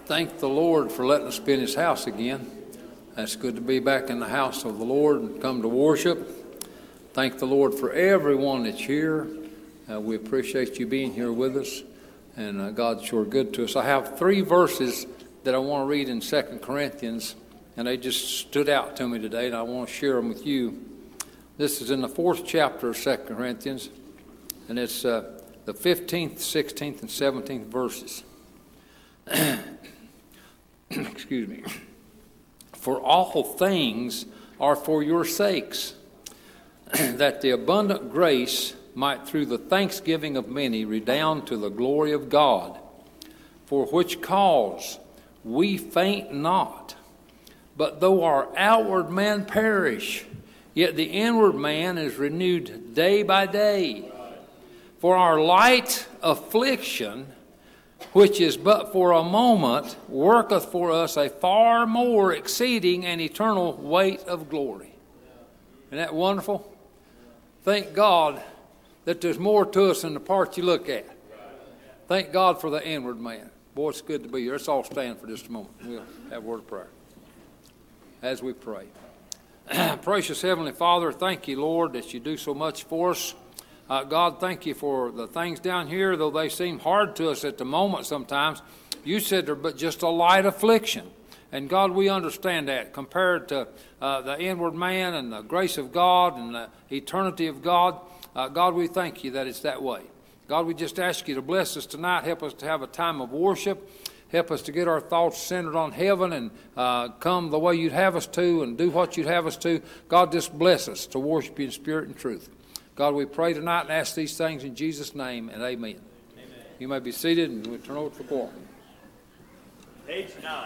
Thank the Lord for letting us be in His house again. It's good to be back in the house of the Lord and come to worship. Thank the Lord for everyone that's here. We appreciate you being here with us, and God's sure good to us. I have 3 verses that I want to read in 2 Corinthians, and they just stood out to me today, and I want to share them with you. This is in the 4th chapter of 2 Corinthians, and it's the 15th, 16th, and 17th verses. Excuse me. For all things are for your sakes, that the abundant grace might through the thanksgiving of many redound to the glory of God, for which cause we faint not. But though our outward man perish, yet the inward man is renewed day by day. For our light affliction, which is but for a moment, worketh for us a far more exceeding and eternal weight of glory. Isn't that wonderful? Thank God that there's more to us than the part you look at. Thank God for the inward man. Boy, it's good to be here. Let's all stand for just a moment. We'll have a word of prayer as we pray. Precious Heavenly Father, thank you, Lord, that you do so much for us. God, thank you for the things down here, though they seem hard to us at the moment sometimes. You said they're but just a light affliction. And God, we understand that compared to the inward man and the grace of God and the eternity of God. God, we thank you that it's that way. God, we just ask you to bless us tonight. Help us to have a time of worship. Help us to get our thoughts centered on heaven and come the way you'd have us to and do what you'd have us to. God, just bless us to worship you in spirit and truth. God, we pray tonight and ask these things in Jesus' name, and amen. You may be seated, and we'll turn over to the choir. Page 9.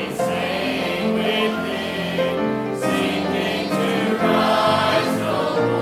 Singing to rise no more.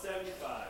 175.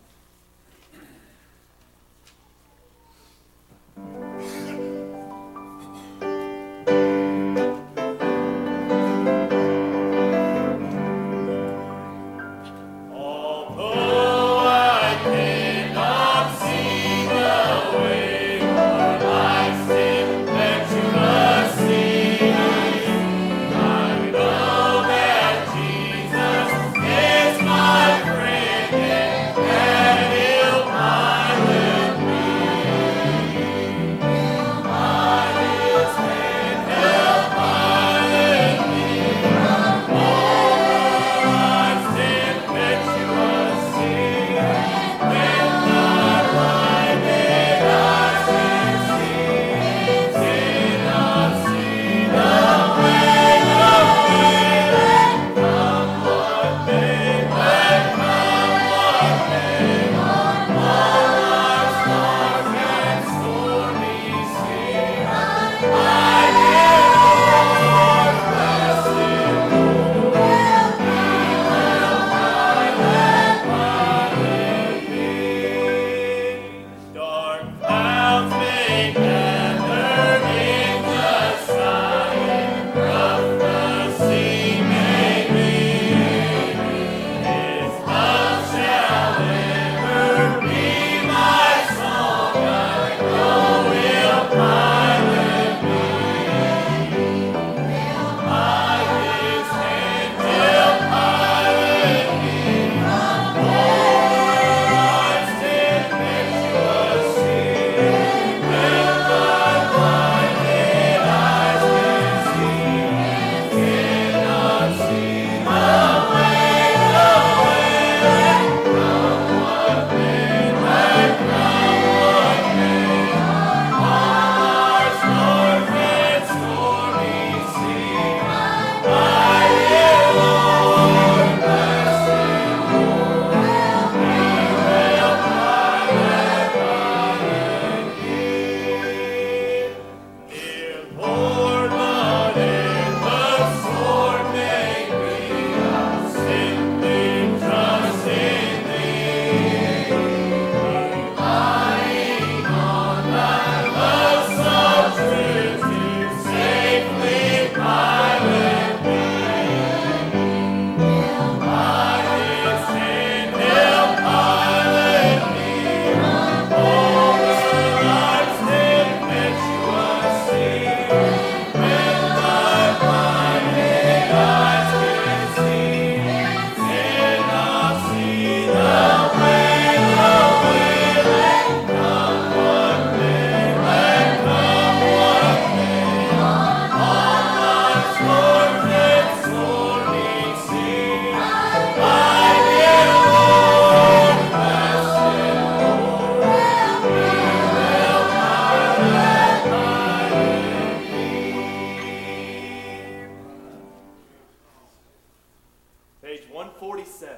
Page 147.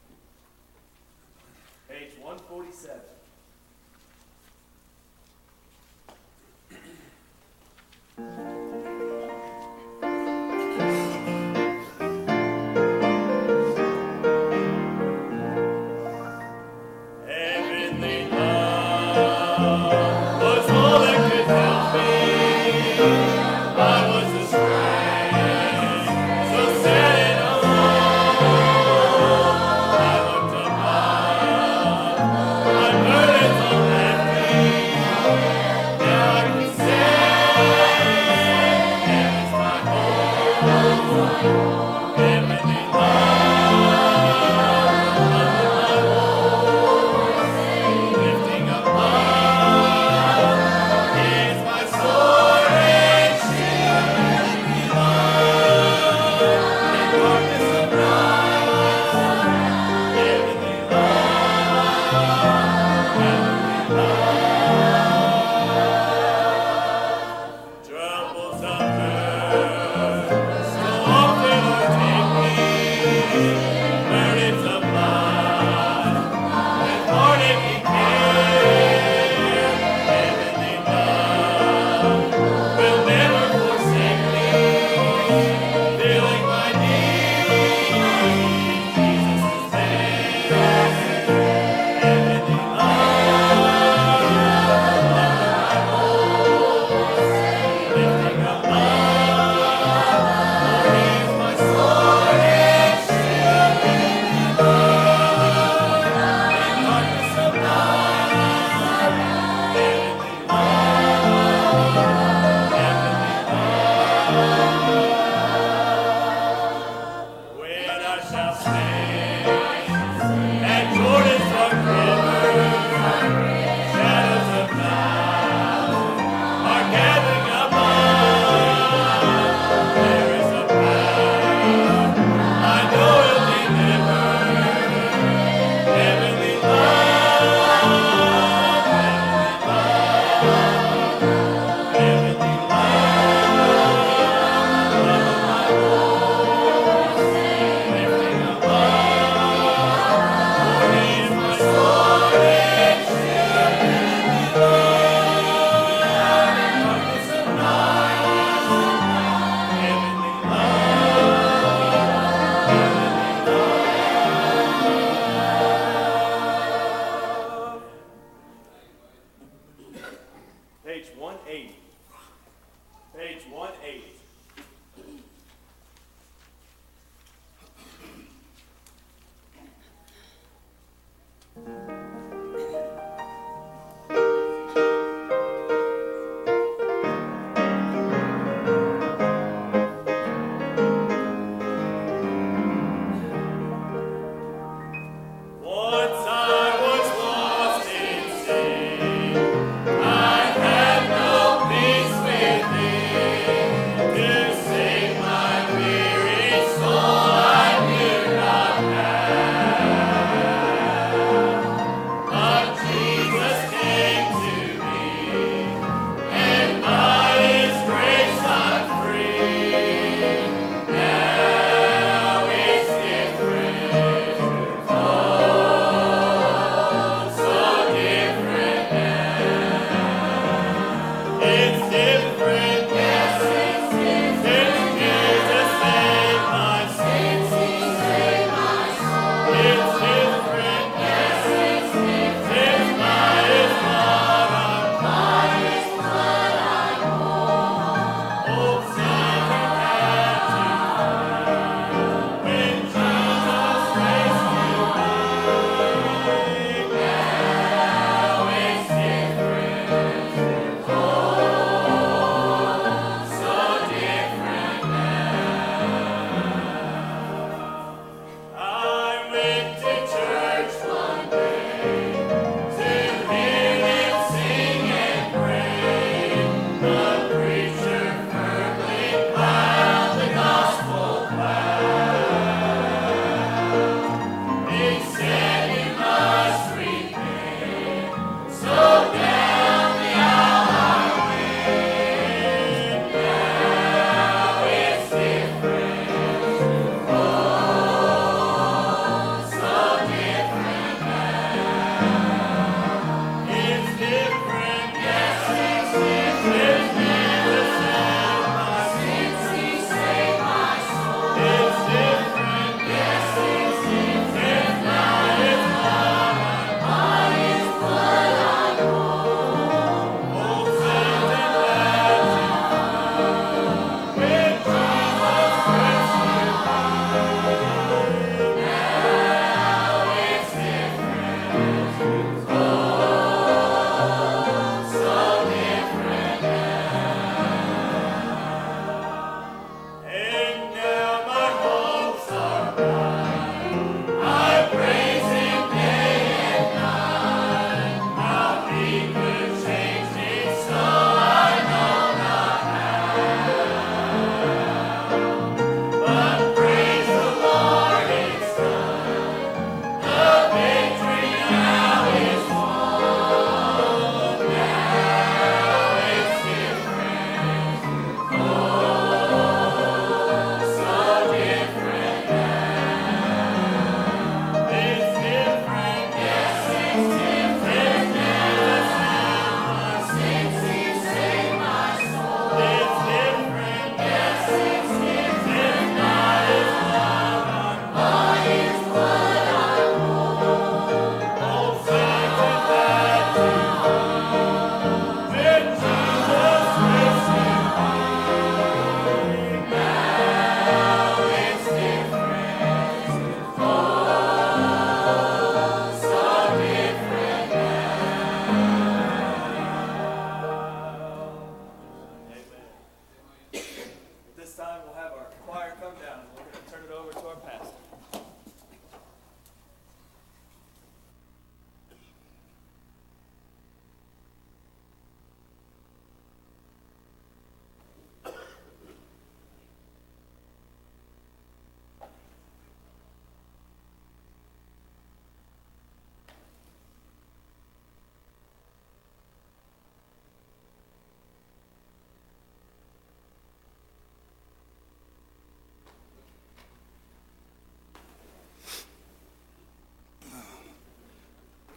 Page 147. Heavenly love was all that could help me. I was astray, so sad and alone. I looked above, my burdens all left me. Now I can say, heaven's my home. Heavenly love,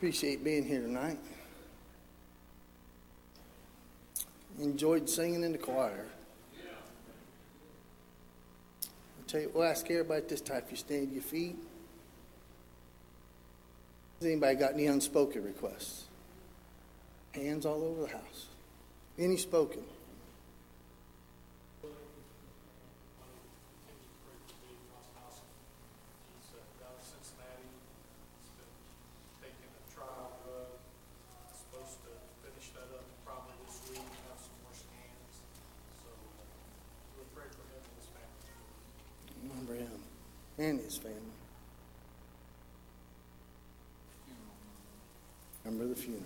Appreciate being here tonight. Enjoyed singing in the choir. I'll tell you, we'll ask everybody at this time if you stand to your feet. Has anybody got any unspoken requests? Hands all over the house. Any spoken? And his family. Remember the funeral.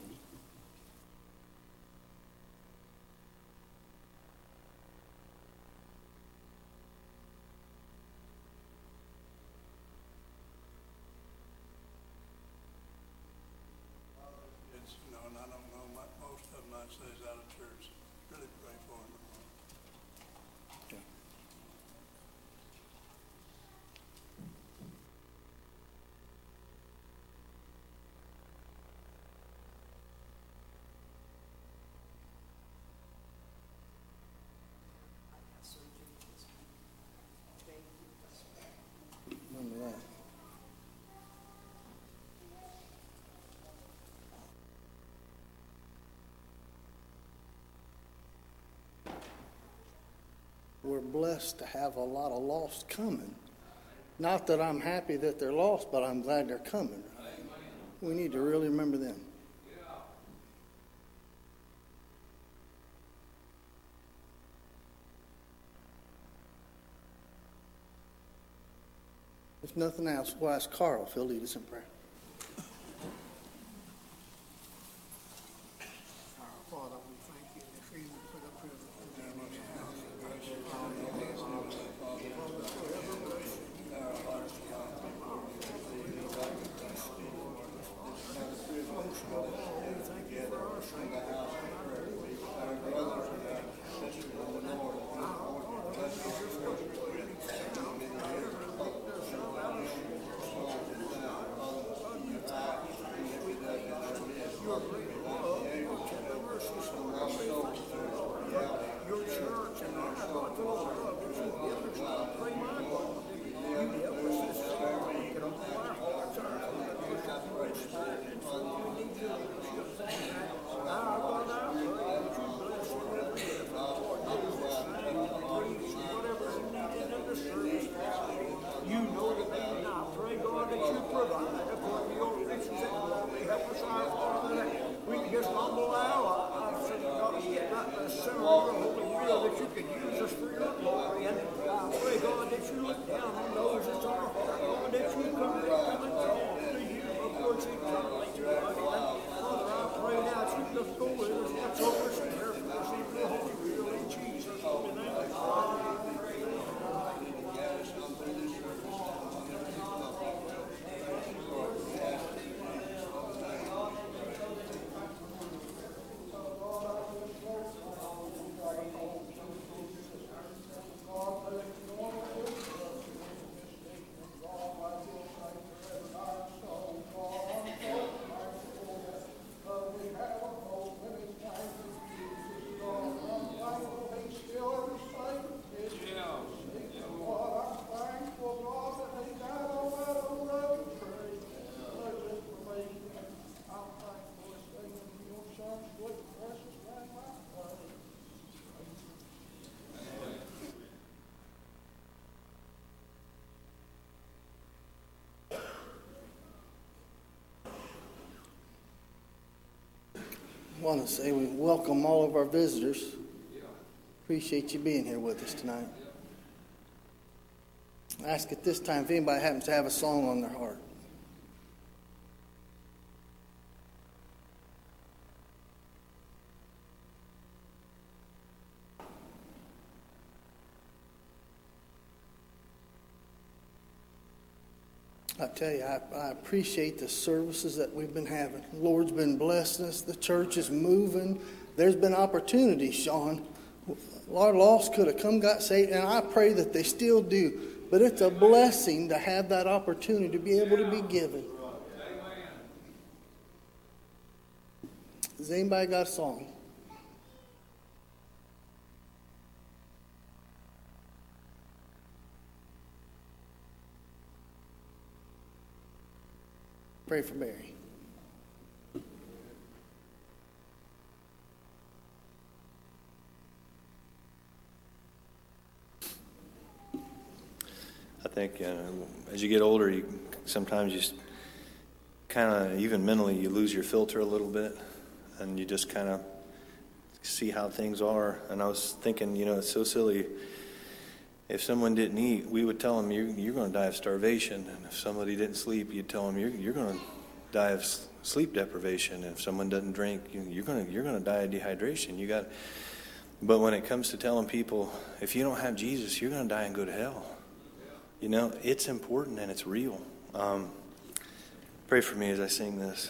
And I don't know most of them I'd say is out of church. Really pray for them. Okay. Remember that. We're blessed to have a lot of lost coming. Not that I'm happy that they're lost, but I'm glad they're coming. We need to really remember them. If nothing else, we'll ask Carl if he'll lead us in prayer. Father, we thank you for the privilege of being in your house. Thank you for our your church and our heart, Lord, that you give us. I pray, my God, you help us this day. Get all our hearts, our spirit, and soul. We need you. Our God, I pray that you bless whatever it is. Lord, Jesus, preach, whatever is needed in the service. You know the need, and I pray, God, that you provide according to your riches and glory. Help us, our Father, that we can just humble our lives and God, get not the center of your holy will, that you can use us for your glory. And I pray, God, that you look down on those that's our heart, Lord, that you come and talk to you, of course, eternally to us. And Father, I pray now that you just go with us, watch over us, and care for us in your holy will, in Jesus' holy name. I want to say we welcome all of our visitors. Appreciate you being here with us tonight. I ask at this time if anybody happens to have a song on their heart. I tell you, I appreciate the services that we've been having. The Lord's been blessing us. The church is moving. There's been opportunities, Sean. A lot of lost could have come, got saved, and I pray that they still do. But it's a blessing to have that opportunity to be able to be given. Has anybody got a song? Pray for Mary. I think as you get older, sometimes you kind of, even mentally, you lose your filter a little bit, and you just kind of see how things are. And I was thinking, it's so silly. If someone didn't eat, we would tell them, you're going to die of starvation. And if somebody didn't sleep, you'd tell them, you're going to die of sleep deprivation. And if someone doesn't drink, you're going to die of dehydration. But when it comes to telling people, if you don't have Jesus, you're going to die and go to hell. It's important and it's real. Pray for me as I sing this.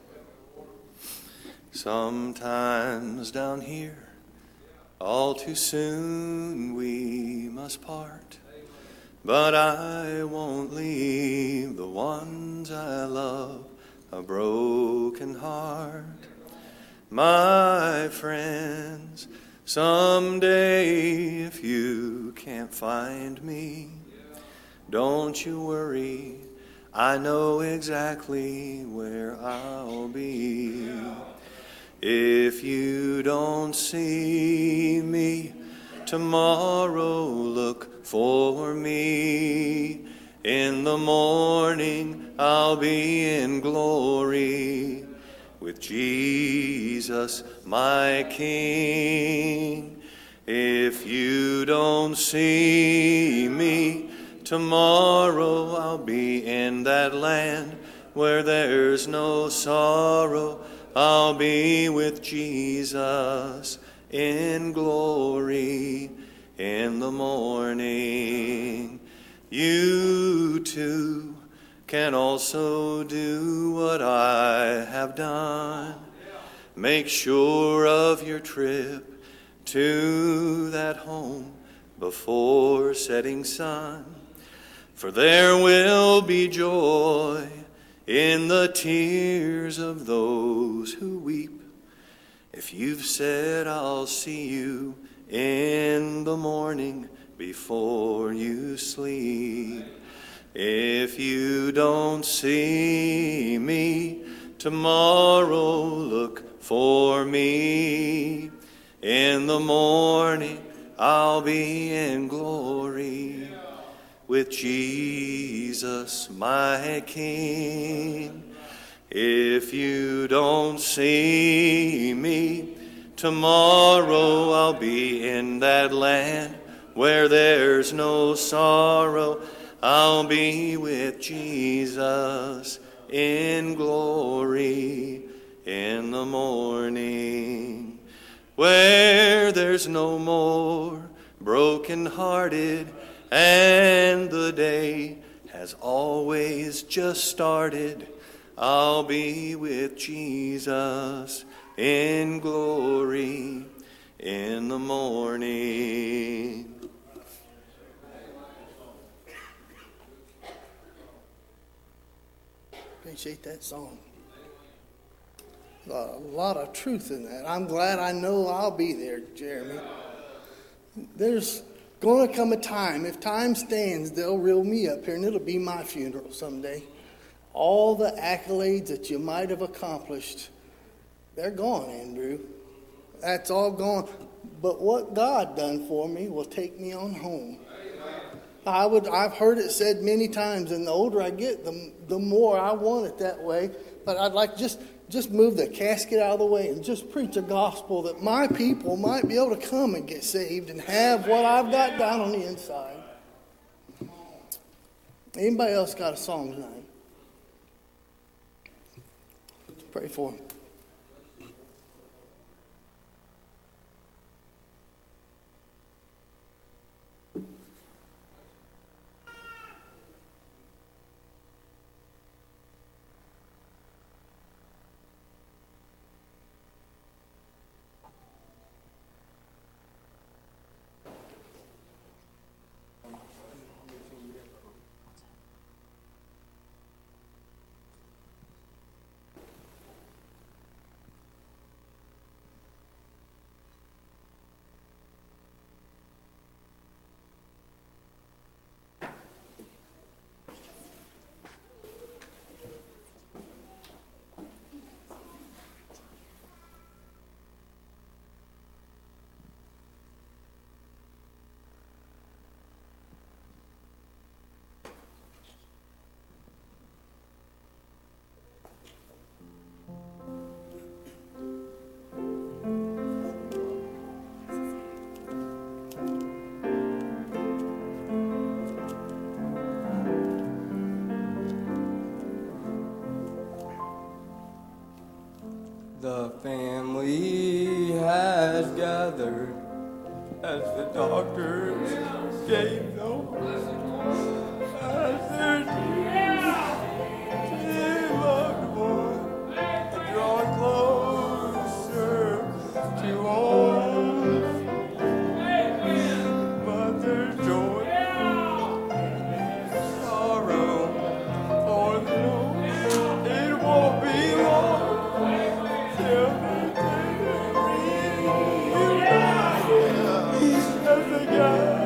Sometimes down here, all too soon we must part. But I won't leave the ones I love a broken heart. My friends, someday if you can't find me, don't you worry, I know exactly where I'll be. If you don't see me tomorrow, look for me. In the morning I'll be in glory with Jesus my King. If you don't see me tomorrow, I'll be in that land where there's no sorrow. I'll be with Jesus in glory in the morning. You too can also do what I have done. Make sure of your trip to that home before setting sun. For there will be joy in the tears of those who weep. If you've said, I'll see you in the morning before you sleep. If you don't see me tomorrow, look for me. In the morning, I'll be in glory with Jesus my King. If you don't see me tomorrow, I'll be in that land where there's no sorrow. I'll be with Jesus in glory in the morning, where there's no more broken-hearted, and the day has always just started. I'll be with Jesus in glory in the morning. Appreciate that song. A lot of truth in that. I'm glad I know I'll be there, Jeremy. There's going to come a time, if time stands, they'll reel me up here and it'll be my funeral someday. All the accolades that you might have accomplished, they're gone, Andrew. That's all gone. But what God done for me will take me on home. I've heard it said many times, and the older I get, the more I want it that way. But I'd like just move the casket out of the way and just preach a gospel that my people might be able to come and get saved and have what I've got down on the inside. Anybody else got a song tonight? Let's pray for him. The family has gathered as the doctors gave them as their dear loved one draw closer to home. But there's joy, sorrow for them. It won't be long till they reunite as they gather.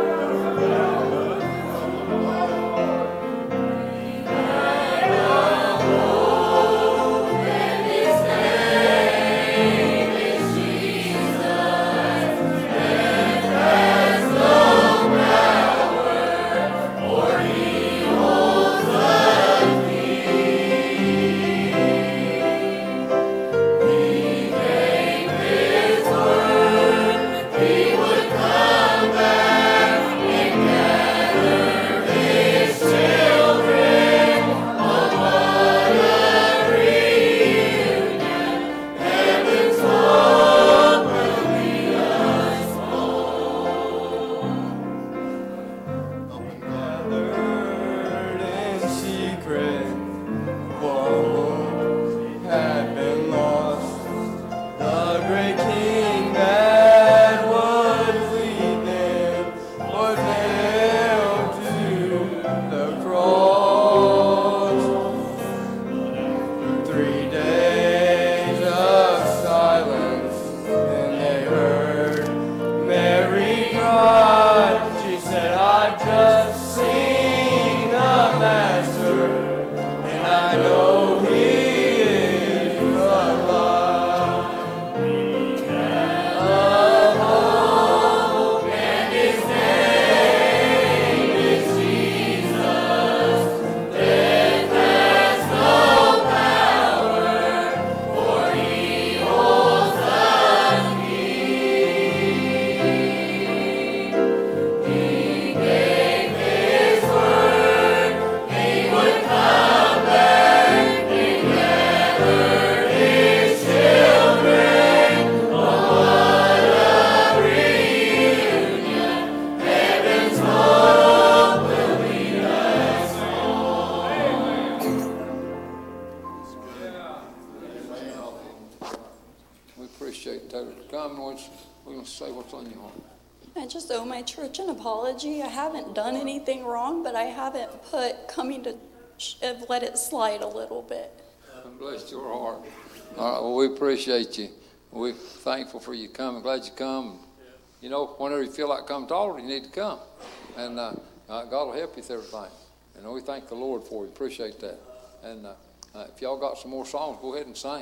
I just owe my church an apology. I haven't done anything wrong, but I haven't put coming to I've let it slide a little bit. Bless your heart. All right, well, we appreciate you. We're thankful for you coming. Glad you come. You know, whenever you feel like coming to altar, you need to come. And God will help you with everything. And we thank the Lord for you. Appreciate that. And if y'all got some more songs, go ahead and sing.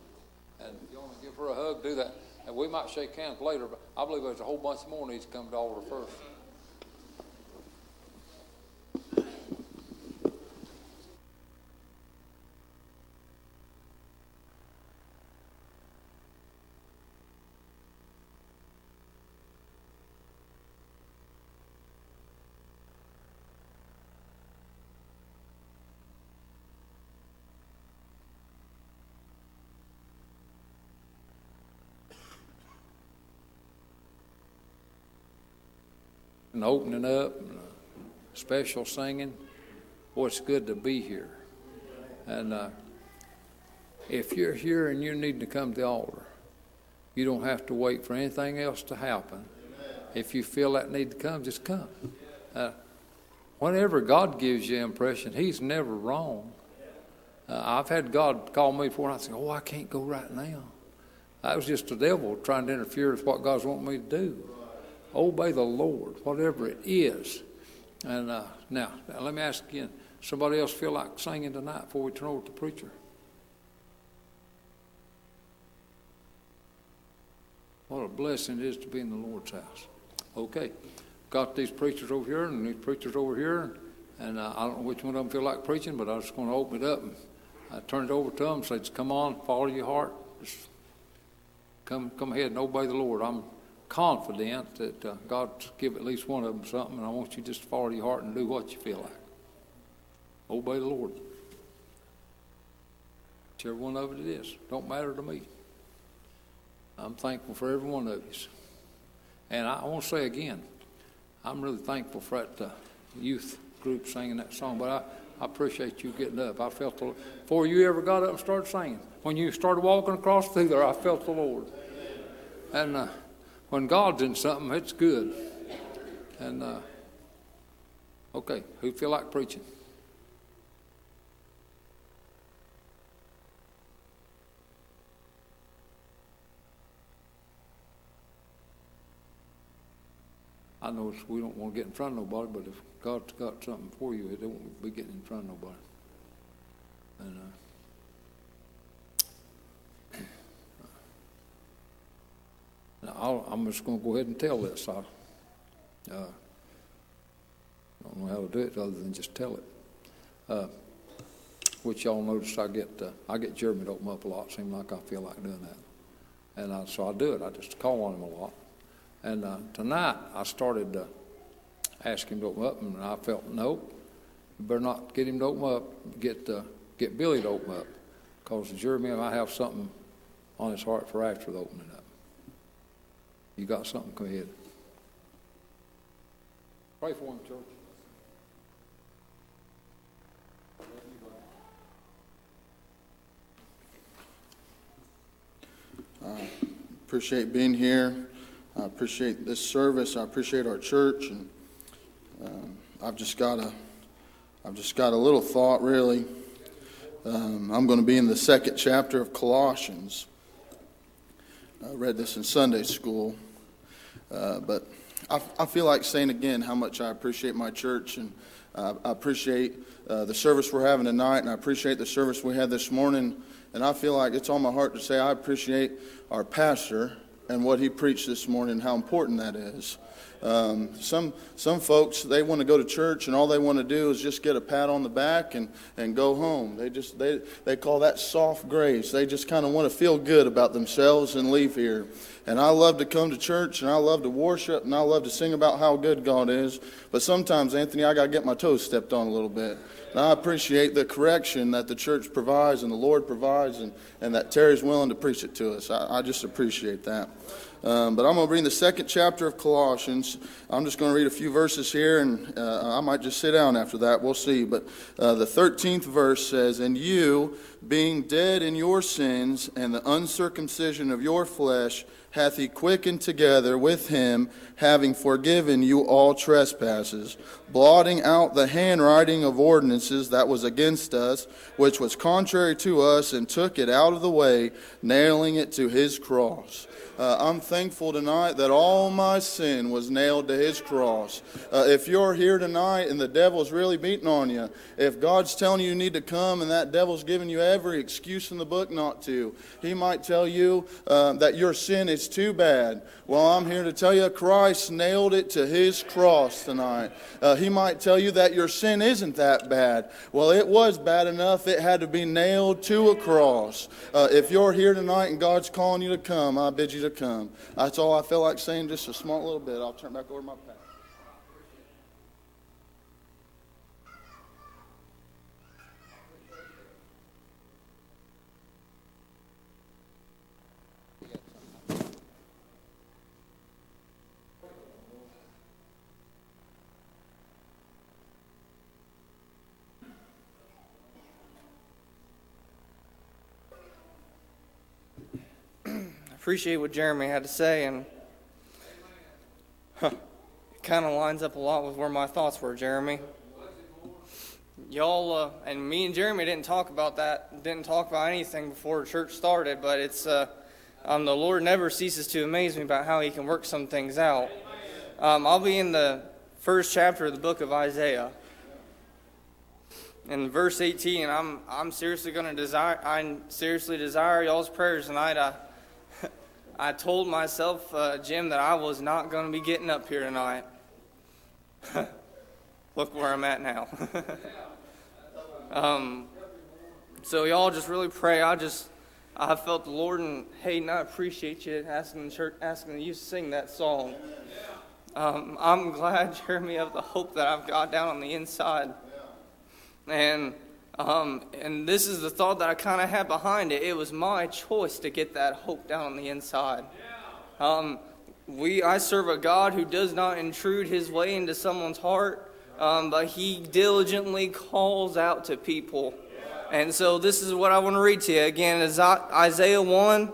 And if you want to give her a hug, do that. And we might shake hands later, but I believe there's a whole bunch more needs to come to altar first. And opening up, and special singing. Boy, it's good to be here. And if you're here and you need to come to the altar, you don't have to wait for anything else to happen. If you feel that need to come, just come. Whenever God gives you impression, He's never wrong. I've had God call me before, and I say, I can't go right now. That was just the devil trying to interfere with what God's wanting me to do. Obey the Lord, whatever it is. And now, let me ask again, somebody else feel like singing tonight before we turn over to the preacher? What a blessing it is to be in the Lord's house. Okay, got these preachers over here and these preachers over here, and I don't know which one of them feel like preaching, but I was going to open it up and I turn it over to them and say, come on, follow your heart. Just come ahead and obey the Lord. I'm confident that God's give at least one of them something, and I want you just to follow your heart and do what you feel like. Obey the Lord. whichever one of it is. Don't matter to me. I'm thankful for every one of you. And I want to say again, I'm really thankful for that youth group singing that song. But I appreciate you getting up. I felt before you ever got up and started singing. When you started walking across through there, I felt the Lord. And when God's in something, it's good. And okay, who feel like preaching? I know we don't want to get in front of nobody, but if God's got something for you, it don't be getting in front of nobody. And I'm just going to go ahead and tell this. I don't know how to do it other than just tell it. Which y'all notice I get Jeremy to open up a lot. Seems like I feel like doing that, and so I do it. I just call on him a lot. And tonight I started asking him to open up, and I felt, nope, you better not get him to open up. Get Billy to open up, because Jeremy might have something on his heart for after the opening up. You got something? Go ahead. Pray for him, church. Appreciate being here. I appreciate this service. I appreciate our church, and I've just got a little thought, really. I'm going to be in the 2nd chapter of Colossians. I read this in Sunday school, but I feel like saying again how much I appreciate my church, and I appreciate the service we're having tonight, and I appreciate the service we had this morning, and I feel like it's on my heart to say I appreciate our pastor and what he preached this morning, how important that is. Some folks, they want to go to church and all they want to do is just get a pat on the back and go home. They call that soft grace. They just kind of want to feel good about themselves and leave here. And I love to come to church, and I love to worship, and I love to sing about how good God is. But sometimes, Anthony, I got to get my toes stepped on a little bit. And I appreciate the correction that the church provides and the Lord provides, and that Terry's willing to preach it to us. I just appreciate that. But I'm going to read the 2nd chapter of Colossians. I'm just going to read a few verses here, and I might just sit down after that. We'll see. But the 13th verse says, "And you, being dead in your sins and the uncircumcision of your flesh, hath he quickened together with him, having forgiven you all trespasses, blotting out the handwriting of ordinances that was against us, which was contrary to us, and took it out of the way, nailing it to his cross." I'm thankful tonight that all my sin was nailed to his cross. If you're here tonight and the devil's really beating on you, if God's telling you need to come and that devil's giving you every excuse in the book not to, he might tell you that your sin is too bad. Well, I'm here to tell you Christ nailed it to his cross tonight. He might tell you that your sin isn't that bad. Well, it was bad enough it had to be nailed to a cross. If you're here tonight and God's calling you to come, I bid you to come. That's all I feel like saying, just a small little bit. I'll turn back over to my pastor. Appreciate what Jeremy had to say, and it kind of lines up a lot with where my thoughts were, Jeremy. Y'all and me and Jeremy didn't talk about anything before church started, but it's the Lord never ceases to amaze me about how he can work some things out. I'll be in the 1st chapter of the book of Isaiah. In verse 18, I'm seriously desire y'all's prayers tonight. I told myself, Jim, that I was not going to be getting up here tonight. Look where I'm at now. So y'all just really pray. I felt the Lord, and Hayden, I appreciate you asking you to sing that song. I'm glad, Jeremy, of the hope that I've got down on the inside. And And this is the thought that I kind of had behind it. It was my choice to get that hope down on the inside. I serve a God who does not intrude his way into someone's heart, but he diligently calls out to people. And so this is what I want to read to you. Again, is Isaiah 1,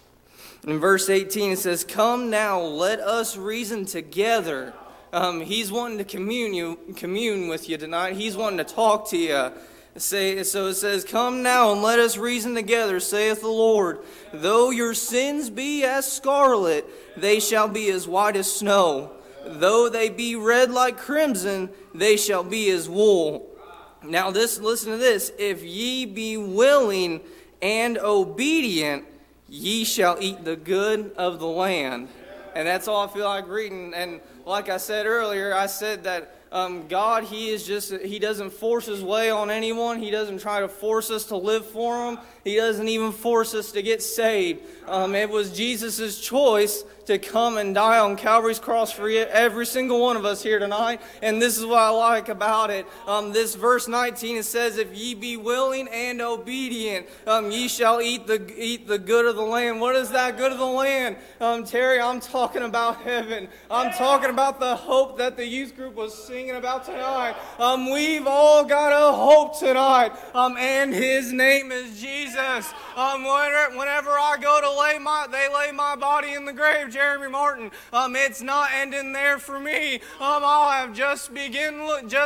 in verse 18, it says, "Come now, let us reason together." He's wanting to commune with you tonight. He's wanting to talk to you. So it says, "Come now and let us reason together, saith the Lord. Though your sins be as scarlet, they shall be as white as snow. Though they be red like crimson, they shall be as wool." Now listen to this. "If ye be willing and obedient, ye shall eat the good of the land." And that's all I feel like reading. And like I said earlier, I said that God, He doesn't force His way on anyone. He doesn't try to force us to live for Him. He doesn't even force us to get saved. It was Jesus' choice to come and die on Calvary's cross for every single one of us here tonight. And this is what I like about it. This verse 19, it says, "If ye be willing and obedient, ye shall eat the good of the land." What is that good of the land? Terry, I'm talking about heaven. I'm talking about the hope that the youth group was singing about tonight. We've all got a hope tonight. And His name is Jesus. Whenever I go to lay my body in the grave, Jeremy Martin, it's not ending there for me. I'll have just begun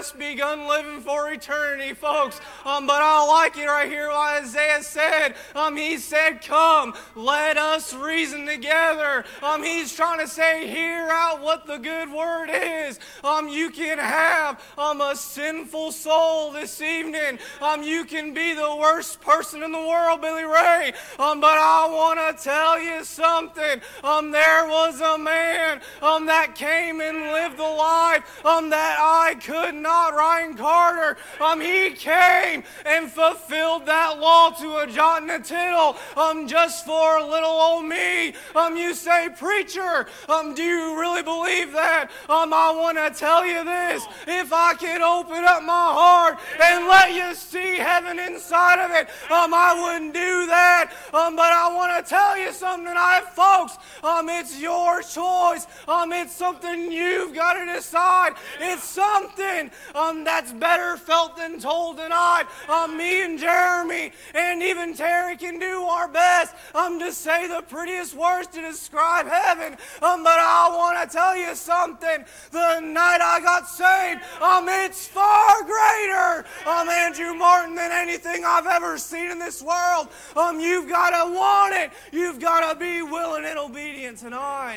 living for eternity, folks. But I like it right here what Isaiah said. He said, "Come, let us reason together." He's trying to say, hear out what the good word is. You can have a sinful soul this evening. You can be the worst person in the world, Billy Ray. But I want to tell you something. There was a man that came and lived the life that I could not. Ryan Carter. He came and fulfilled that law to a jot and a tittle. Just for little old me. You say, "Preacher, do you really believe that?" I want to tell you this. If I could open up my heart and let you see heaven inside of it, I wouldn't do that. But I want to tell you something tonight, folks. It's your choice. It's something you've got to decide. It's something that's better felt than told tonight. Me and Jeremy and even Terry can do our best to say the prettiest words to describe heaven. But I want to tell you something. The night I got saved, it's far greater, Andrew Martin, than anything I've ever seen in this world. You've got to want it. You've got to be willing and obedient tonight.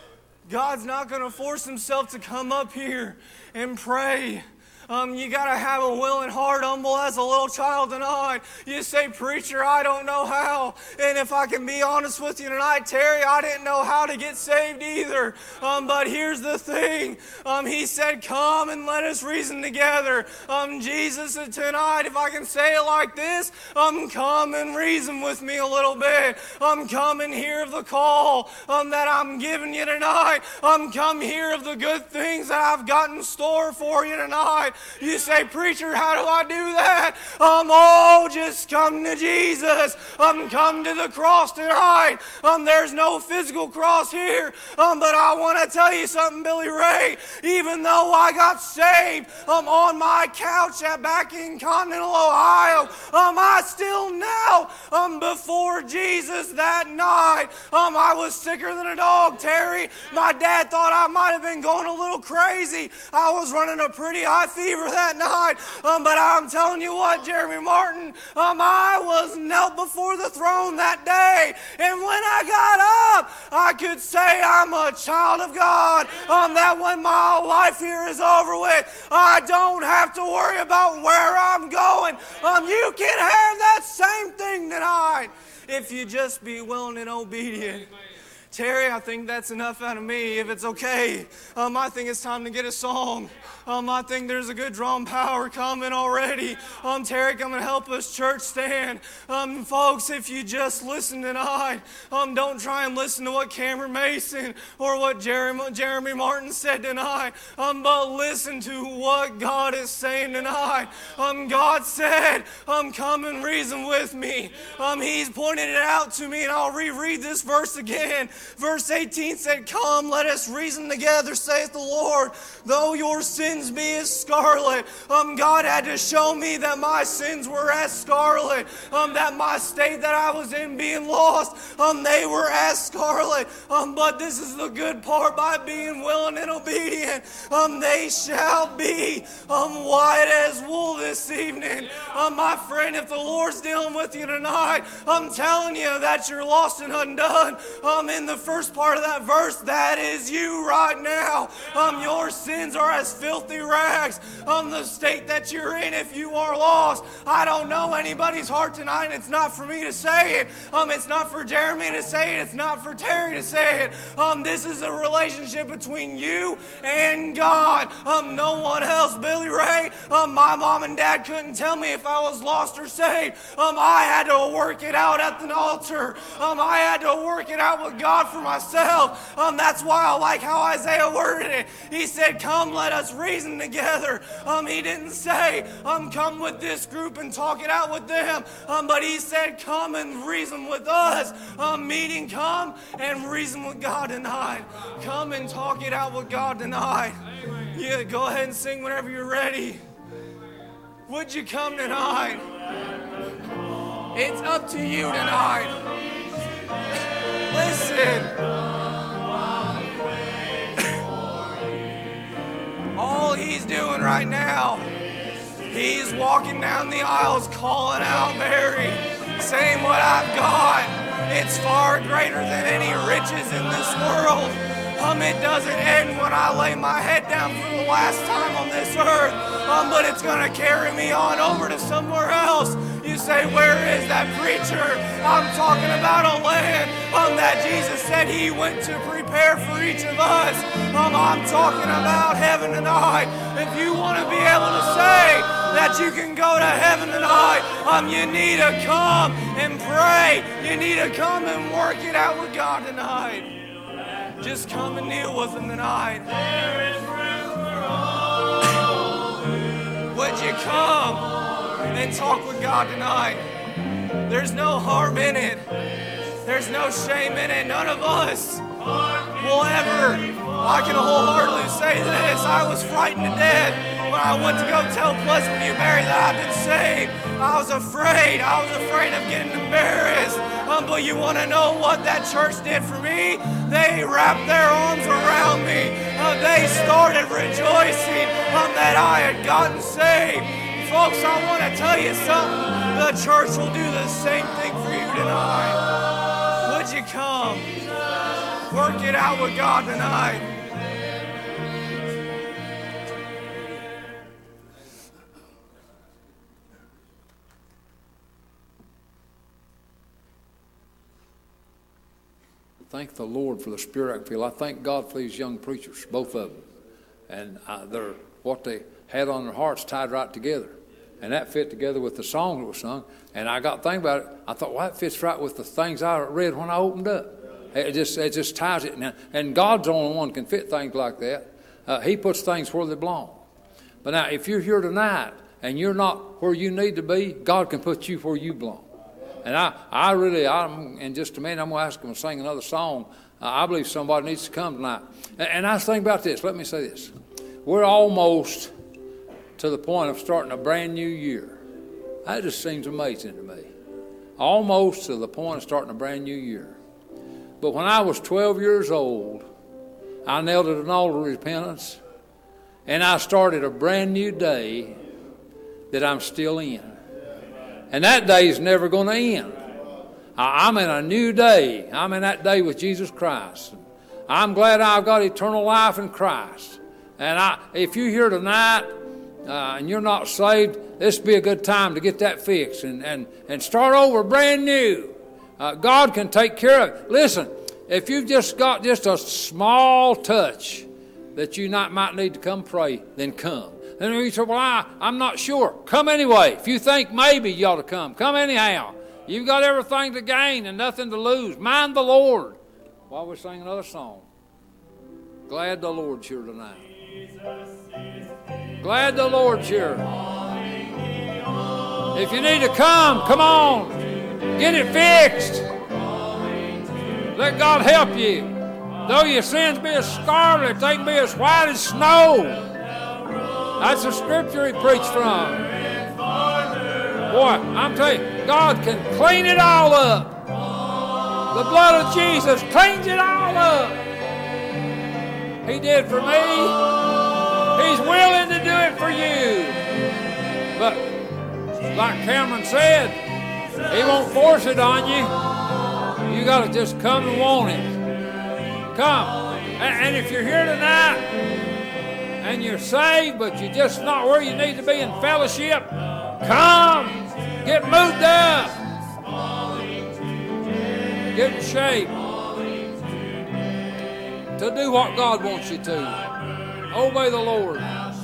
God's not going to force Himself to come up here and pray. You got to have a willing heart, humble as a little child tonight. You say, "Preacher, I don't know how." And if I can be honest with you tonight, Terry, I didn't know how to get saved either. But here's the thing. He said, "Come and let us reason together." Jesus said tonight, if I can say it like this, come and reason with me a little bit. Come and hear of the call that I'm giving you tonight. Come hear of the good things that I've got in store for you tonight. You say, "Preacher, how do I do that?" Just come to Jesus. Come to the cross tonight. There's no physical cross here. But I want to tell you something, Billy Ray. Even though I got saved on my couch back in Continental Ohio, I still knelt before Jesus that night. I was sicker than a dog, Terry. My dad thought I might have been going a little crazy. I was running a pretty high fever that night. But I'm telling you what, Jeremy Martin, I was knelt before the throne that day. And when I got up, I could say I'm a child of God. That when my life here is over with, I don't have to worry about where I'm going. You can have that same thing tonight if you just be willing and obedient. Terry, I think that's enough out of me, if it's okay. I think it's time to get a song. I think there's a good drum power coming already. Terry, come and help us, church stand. Folks, if you just listen tonight, don't try and listen to what Cameron Mason or what Jeremy Martin said tonight, but listen to what God is saying tonight. God said, come and reason with me. He's pointed it out to me, and I'll reread this verse again. Verse 18 said, come, let us reason together, saith the Lord. Though your sins be as scarlet. God had to show me that my sins were as scarlet. That my state that I was in being lost, they were as scarlet. But this is the good part, by being willing and obedient, they shall be white as wool this evening. My friend, if the Lord's dealing with you tonight, I'm telling you that you're lost and undone. In the first part of that verse, that is you right now. Your sins are as filthy rags. The state that you're in, if you are lost, I don't know anybody's heart tonight. It's not for me to say it. It's not for Jeremy to say it. It's not for Terry to say it. This is a relationship between you and God. No one else. Billy Ray, my mom and dad couldn't tell me if I was lost or saved. I had to work it out at the altar. I had to work it out with God for myself. That's why I like how Isaiah worded it. He said, come, let us reason together. He didn't say, come with this group and talk it out with them. But he said, come and reason with us. Meeting, come and reason with God tonight. Come and talk it out with God tonight. Yeah, go ahead and sing whenever you're ready. Would you come tonight? It's up to you tonight. Listen. All he's doing right now, he's walking down the aisles calling out Mary, saying what I've got, it's far greater than any riches in this world. It doesn't end when I lay my head down for the last time on this earth, but it's going to carry me on over to somewhere else. You say, where is that preacher? I'm talking about a land that Jesus said he went to prepare for each of us. I'm talking about heaven tonight. If you want to be able to say that you can go to heaven tonight, you need to come and pray. You need to come and work it out with God tonight. Just come and kneel with him tonight. Would you come and talk with God tonight? There's no harm in it. There's no shame in it. None of us will ever. I can wholeheartedly say this. I was frightened to death when I went to go tell Pleasant View Mary that I've been saved. I was afraid. I was afraid of getting embarrassed. But you want to know what that church did for me? They wrapped their arms around me. They started rejoicing that I had gotten saved. Folks, I want to tell you something. The church will do the same thing for you tonight. Would you come? Work it out with God tonight. Thank the Lord for the spirit I feel. I thank God for these young preachers, both of them. And they're what they had on their hearts tied right together. And that fit together with the song that was sung. And I got to think about it. I thought, well, that fits right with the things I read when I opened up. It just ties it. And God's the only one can fit things like that. He puts things where they belong. But now, if you're here tonight and you're not where you need to be, God can put you where you belong. And I'm in just a minute, I'm going to ask them to sing another song. I believe somebody needs to come tonight. And I was thinking about this. Let me say this. We're almost to the point of starting a brand new year. That just seems amazing to me. Almost to the point of starting a brand new year. But when I was 12 years old, I knelt at an altar of repentance, and I started a brand new day that I'm still in. And that day is never going to end. I'm in a new day. I'm in that day with Jesus Christ. I'm glad I've got eternal life in Christ. And if you're here tonight and you're not saved, this would be a good time to get that fixed and start over brand new. God can take care of it. Listen, if you've just got just a small touch that you might need to come pray, then come. And you say, well, I'm not sure. Come anyway. If you think maybe you ought to come, come anyhow. You've got everything to gain and nothing to lose. Mind the Lord. While we sing another song. Glad the Lord's here tonight. Glad the Lord's here. If you need to come on. Get it fixed. Let God help you. Though your sins be as scarlet, they can be as white as snow. That's the scripture he preached from. Boy, I'm telling you, God can clean it all up. The blood of Jesus cleans it all up. He did for me. He's willing to do it for you. But like Cameron said, he won't force it on you. You got to just come and want it. Come. And if you're here tonight and you're saved, but you're just not where you need to be in fellowship, come. Get moved up. Get in shape to do what God wants you to. Obey the Lord.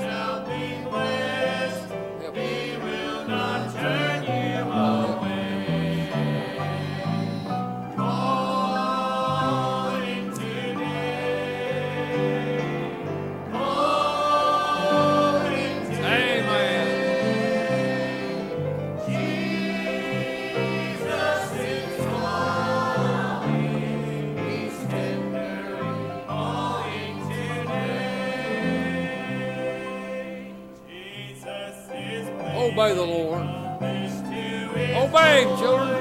Obey the Lord. Obey Him, children.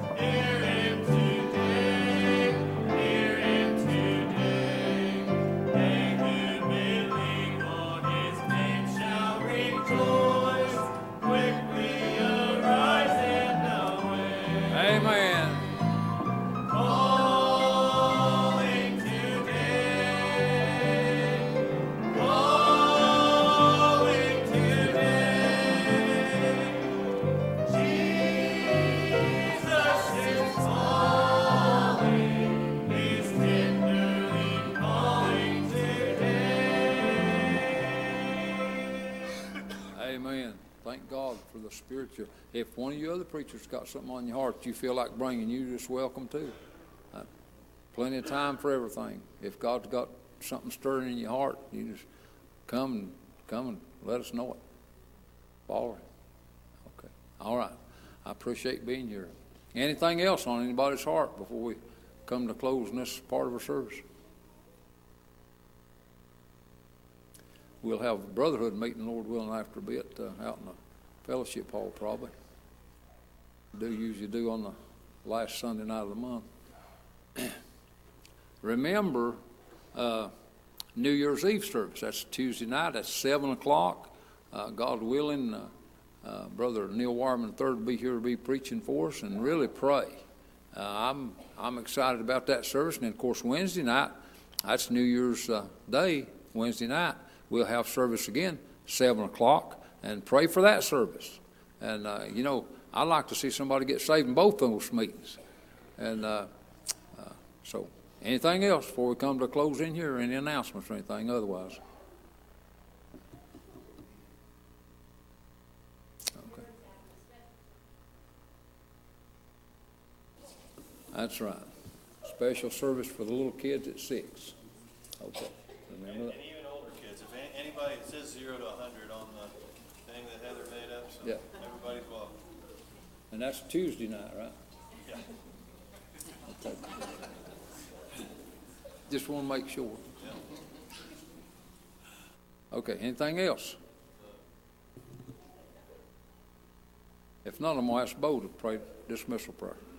Amen. Amen. Thank God for the spiritual. If one of you other preachers got something on your heart you feel like bringing, you just welcome too. Plenty of time for everything. If God's got something stirring in your heart, you just come and let us know it. Follow it. Okay. All right. I appreciate being here. Anything else on anybody's heart before we come to closing this part of our service? We'll have a brotherhood meeting, Lord willing, after a bit out in the fellowship hall probably. Usually do on the last Sunday night of the month. Remember New Year's Eve service. That's Tuesday night at 7 o'clock. God willing, Brother Neil Warman III will be here to be preaching for us, and really pray. I'm excited about that service. And, of course, Wednesday night, that's New Year's Day, Wednesday night. We'll have service again, 7 o'clock, and pray for that service. And, I'd like to see somebody get saved in both those meetings. And so anything else before we come to a close in here, or any announcements or anything otherwise? Okay. That's right. Special service for the little kids at 6. Okay. Remember that? Anybody, it says 0 to 100 on the thing that Heather made up, so yeah. Everybody's welcome. And that's Tuesday night, right? Yeah. Okay. Just want to make sure. Yeah. Okay, anything else? If not, I'm going to ask Bo to pray dismissal prayer.